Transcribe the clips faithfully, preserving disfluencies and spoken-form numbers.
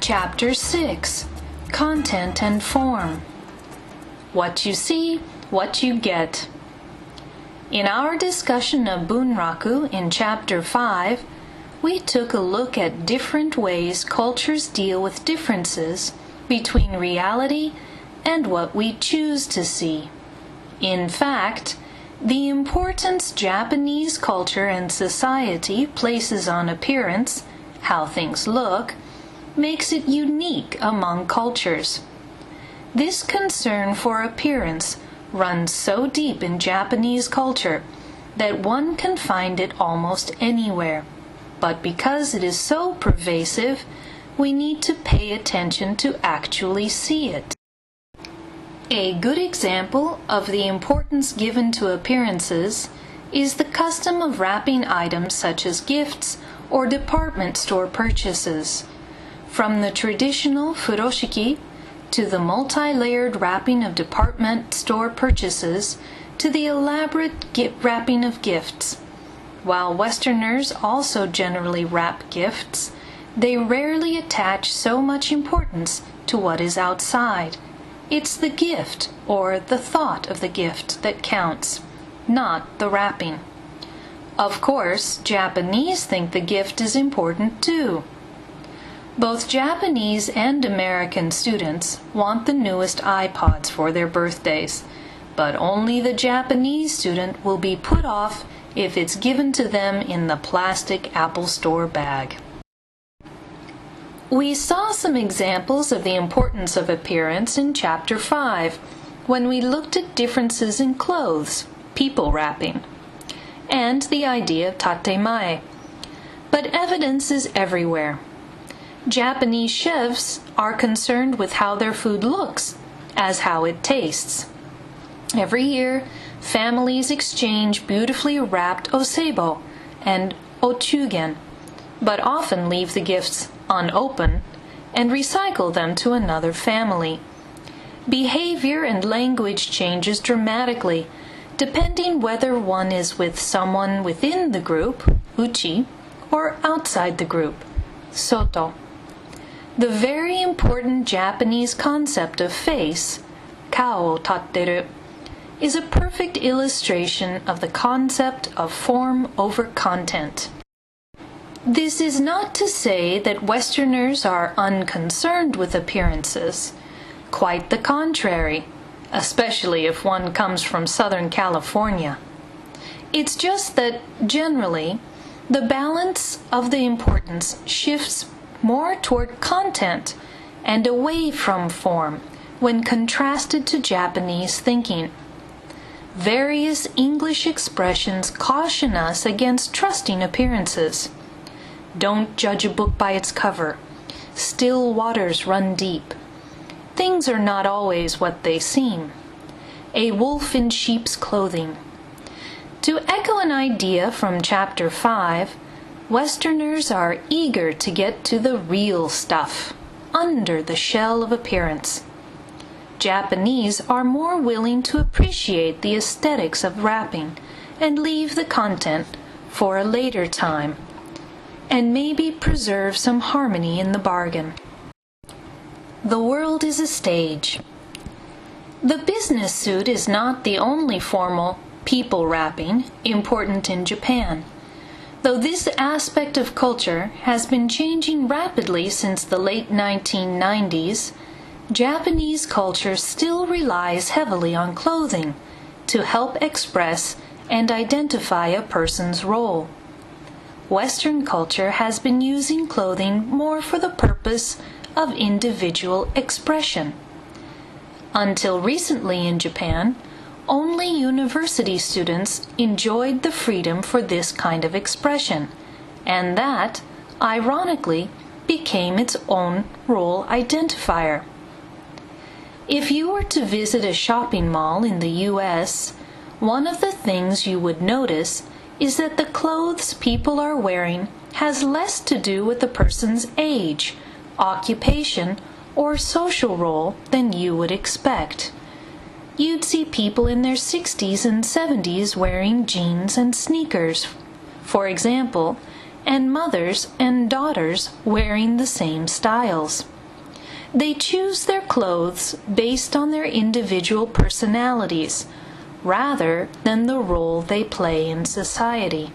Chapter six, Content and Form. What you see, what you get. In our discussion of Bunraku in Chapter five, we took a look at different ways cultures deal with differences between reality and what we choose to see. In fact, the importance Japanese culture and society places on appearance, how things look, makes it unique among cultures. This concern for appearance runs so deep in Japanese culture that one can find it almost anywhere. But because it is so pervasive, we need to pay attention to actually see it. A good example of the importance given to appearances is the custom of wrapping items such as gifts or department store purchases. From the traditional furoshiki to the multi-layered wrapping of department store purchases to the elaborate gift wrapping of gifts. While Westerners also generally wrap gifts, they rarely attach so much importance to what is outside. It's the gift or the thought of the gift that counts, not the wrapping. Of course, Japanese think the gift is important too. Both Japanese and American students want the newest iPods for their birthdays, but only the Japanese student will be put off if it's given to them in the plastic Apple Store bag. We saw some examples of the importance of appearance in Chapter five when we looked at differences in clothes, people wrapping, and the idea of tatemae. But evidence is everywhere. Japanese chefs are concerned with how their food looks as how it tastes. Every year, families exchange beautifully wrapped osebo and ochugen, but often leave the gifts unopened and recycle them to another family. Behavior and language changes dramatically, depending whether one is with someone within the group, uchi, or outside the group, soto. The very important Japanese concept of face, kao tatteru, is a perfect illustration of the concept of form over content. This is not to say that Westerners are unconcerned with appearances. Quite the contrary, especially if one comes from Southern California. It's just that, generally, the balance of the importance shifts more toward content and away from form when contrasted to Japanese thinking. Various English expressions caution us against trusting appearances. Don't judge a book by its cover. Still waters run deep. Things are not always what they seem. A wolf in sheep's clothing. To echo an idea from Chapter five, Westerners are eager to get to the real stuff, under the shell of appearance. Japanese are more willing to appreciate the aesthetics of wrapping and leave the content for a later time, and maybe preserve some harmony in the bargain. The world is a stage. The business suit is not the only formal people wrapping important in Japan. Though this aspect of culture has been changing rapidly since the late nineteen nineties, Japanese culture still relies heavily on clothing to help express and identify a person's role. Western culture has been using clothing more for the purpose of individual expression. Until recently in Japan, only university students enjoyed the freedom for this kind of expression, and that, ironically, became its own role identifier. If you were to visit a shopping mall in the U S, one of the things you would notice is that the clothes people are wearing has less to do with the person's age, occupation, or social role than you would expect. You'd see people in their sixties and seventies wearing jeans and sneakers, for example, and mothers and daughters wearing the same styles. They choose their clothes based on their individual personalities, rather than the role they play in society.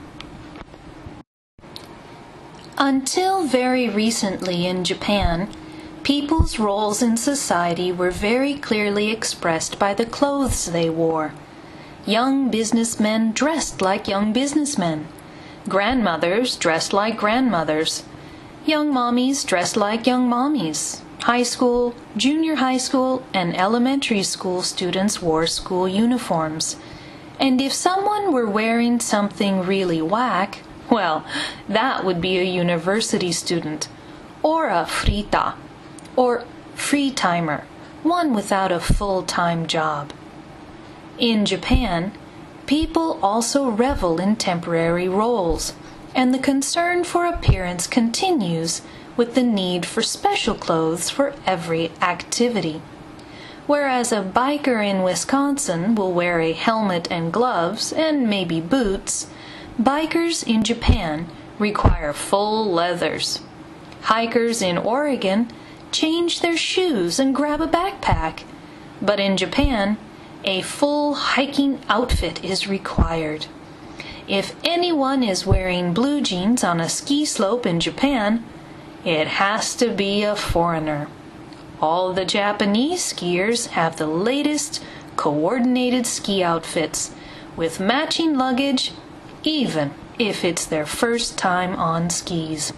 Until very recently in Japan, people's roles in society were very clearly expressed by the clothes they wore. Young businessmen dressed like young businessmen. Grandmothers dressed like grandmothers. Young mommies dressed like young mommies. High school, junior high school, and elementary school students wore school uniforms. And if someone were wearing something really whack, well, that would be a university student, or a frita, or free timer, one without a full-time job. In Japan, people also revel in temporary roles, and the concern for appearance continues with the need for special clothes for every activity. Whereas a biker in Wisconsin will wear a helmet and gloves and maybe boots, bikers in Japan require full leathers. Hikers in Oregon change their shoes and grab a backpack. But in Japan, a full hiking outfit is required. If anyone is wearing blue jeans on a ski slope in Japan, it has to be a foreigner. All the Japanese skiers have the latest coordinated ski outfits with matching luggage, even if it's their first time on skis.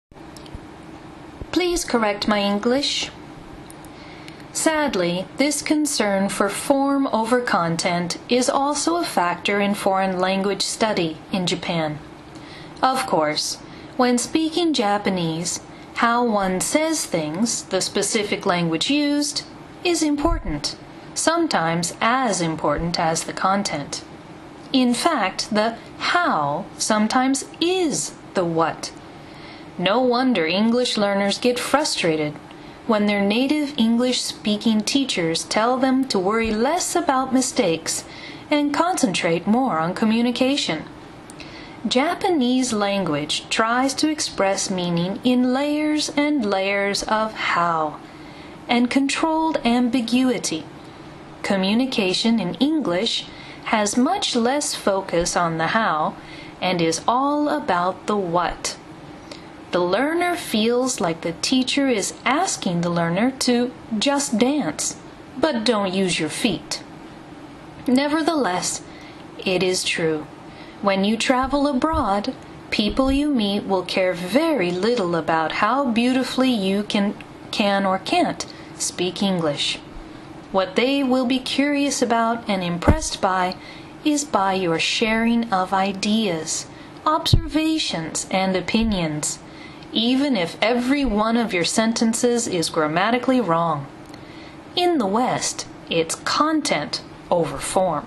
Please correct my English. Sadly, this concern for form over content is also a factor in foreign language study in Japan. Of course, when speaking Japanese, how one says things, the specific language used, is important, sometimes as important as the content. In fact, the how sometimes is the what. No wonder English learners get frustrated when their native English-speaking teachers tell them to worry less about mistakes and concentrate more on communication. Japanese language tries to express meaning in layers and layers of how and controlled ambiguity. Communication in English has much less focus on the how and is all about the what. The learner feels like the teacher is asking the learner to just dance, but don't use your feet. Nevertheless, it is true. When you travel abroad, people you meet will care very little about how beautifully you can, can or can't speak English. What they will be curious about and impressed by is by your sharing of ideas, observations, and opinions, even if every one of your sentences is grammatically wrong. In the West, it's content over form.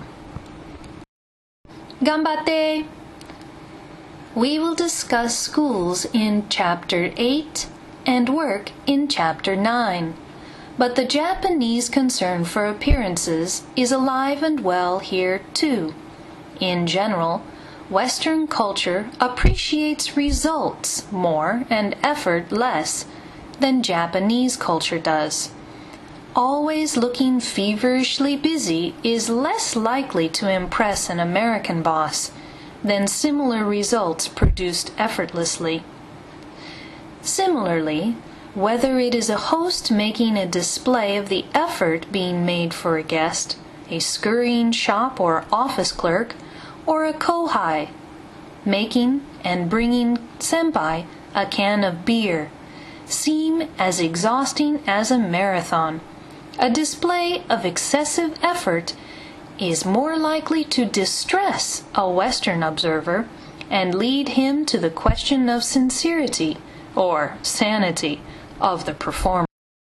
Ganbatte! We will discuss schools in Chapter eight and work in Chapter nine, but the Japanese concern for appearances is alive and well here too. In general, Western culture appreciates results more and effort less than Japanese culture does. Always looking feverishly busy is less likely to impress an American boss than similar results produced effortlessly. Similarly, whether it is a host making a display of the effort being made for a guest, a scurrying shop or office clerk, or a kohai, making and bringing senpai a can of beer, seem as exhausting as a marathon. A display of excessive effort is more likely to distress a Western observer and lead him to the question of sincerity or sanity of the performer.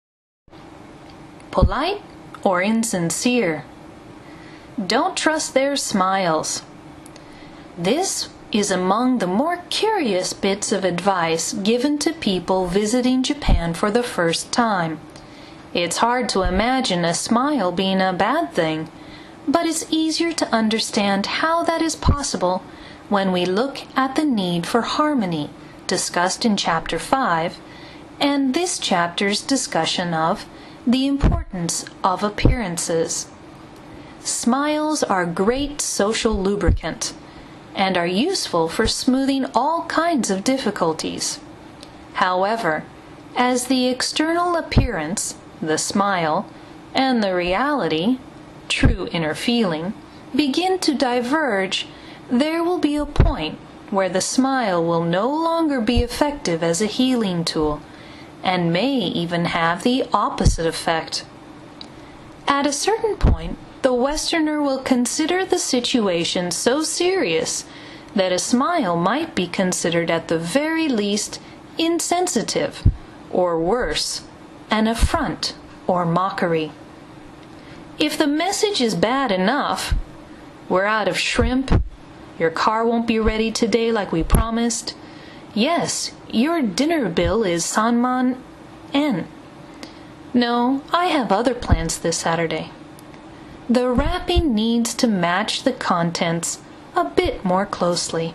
Polite or insincere? Don't trust their smiles. This is among the more curious bits of advice given to people visiting Japan for the first time. It's hard to imagine a smile being a bad thing, but it's easier to understand how that is possible when we look at the need for harmony discussed in Chapter five and this chapter's discussion of the importance of appearances. Smiles are great social lubricant and are useful for smoothing all kinds of difficulties. However, as the external appearance, the smile, and the reality, true inner feeling, begin to diverge, there will be a point where the smile will no longer be effective as a healing tool, and may even have the opposite effect. At a certain point, the Westerner will consider the situation so serious that a smile might be considered at the very least insensitive, or worse, an affront or mockery. If the message is bad enough, we're out of shrimp, your car won't be ready today like we promised, yes, your dinner bill is sanman en. No, I have other plans this Saturday. The wrapping needs to match the contents a bit more closely.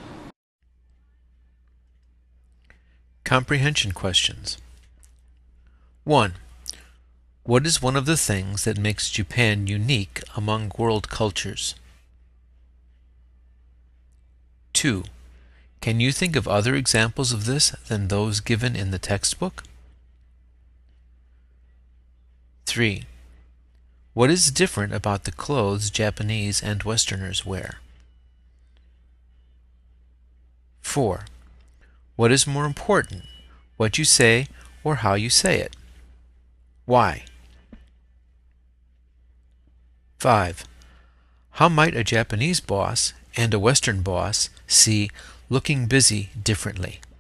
Comprehension questions. one. What is one of the things that makes Japan unique among world cultures? two. Can you think of other examples of this than those given in the textbook? three. What is different about the clothes Japanese and Westerners wear? four. What is more important, what you say or how you say it? Why? five. How might a Japanese boss and a Western boss see looking busy differently?